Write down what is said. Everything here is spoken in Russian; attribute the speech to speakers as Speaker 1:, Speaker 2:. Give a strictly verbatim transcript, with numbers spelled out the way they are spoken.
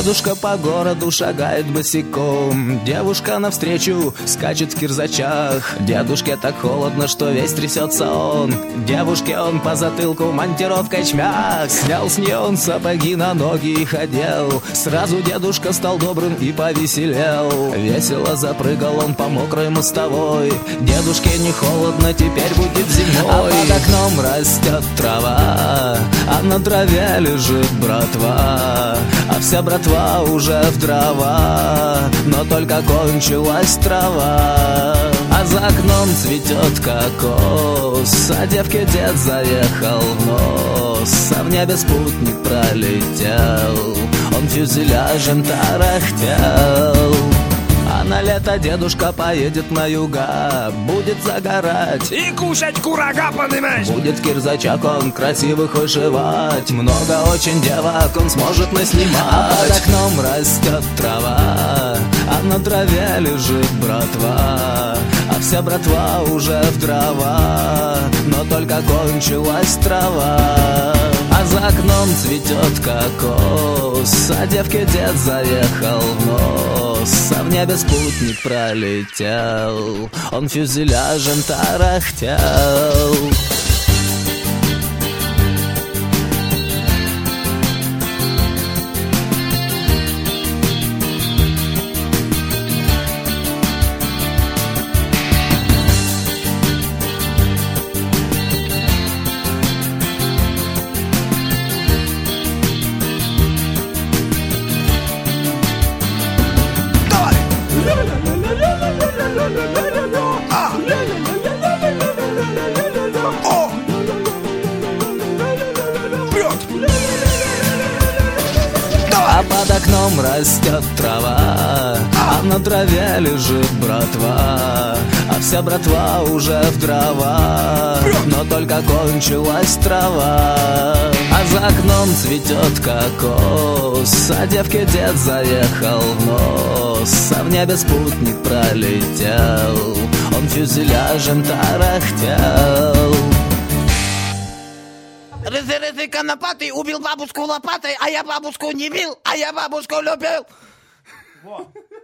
Speaker 1: Дедушка по городу шагает босиком, девушка навстречу скачет в кирзачах. Дедушке так холодно, что весь трясется он, девушке он по затылку монтировкой чмяк. Снял с нее он сапоги, на ноги их одел, сразу дедушка стал добрым и повеселел. Весело запрыгал он по мокрой мостовой, дедушке не холодно, теперь будет зимой. А под окном растет трава, а на траве лежит братва, а вся братва уже в дрова, но только кончилась трава. А за окном цветет кокос, а девке дед заехал в нос, а в небе спутник пролетел, он фюзеляжем тарахтел. А на лето дедушка поедет на юга, будет загорать
Speaker 2: и кушать курага, понимаешь?
Speaker 1: Будет кирзачак он красивых вышивать, много очень девок он сможет наснимать. А под окном растет трава, а на траве лежит братва, а вся братва уже в дрова, но только кончилась трава. А за окном цветет кокос, а девке дед заехал в нос, а в небе спутник пролетел, он фюзеляжем тарахтел. А под окном растет трава, а на траве лежит братва, а вся братва уже в дрова, но только кончилась трава. А за окном цветет кокос, а девке дед заехал в нос, а в небе спутник пролетел, он фюзеляжем тарахтел.
Speaker 3: Рызы-рызы конопатый убил бабушку лопатой, а я бабушку не бил, а я бабушку любил.
Speaker 2: Вот.